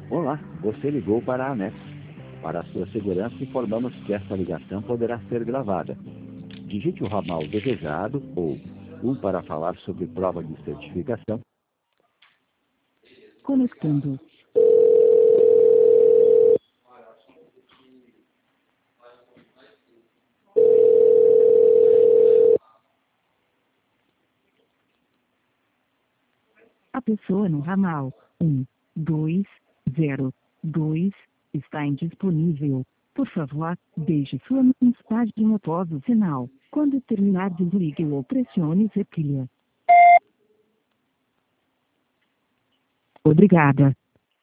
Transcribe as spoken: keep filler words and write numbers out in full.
Olá, você ligou para a ANET. Para a sua segurança, informamos que esta ligação poderá ser gravada. Digite o ramal desejado ou um para falar sobre prova de certificação. Conectando. A pessoa no ramal um, dois, zero, dois está indisponível. Por favor, deixe sua mensagem após o sinal. Quando terminar, desligue ou pressione repilha. Obrigada.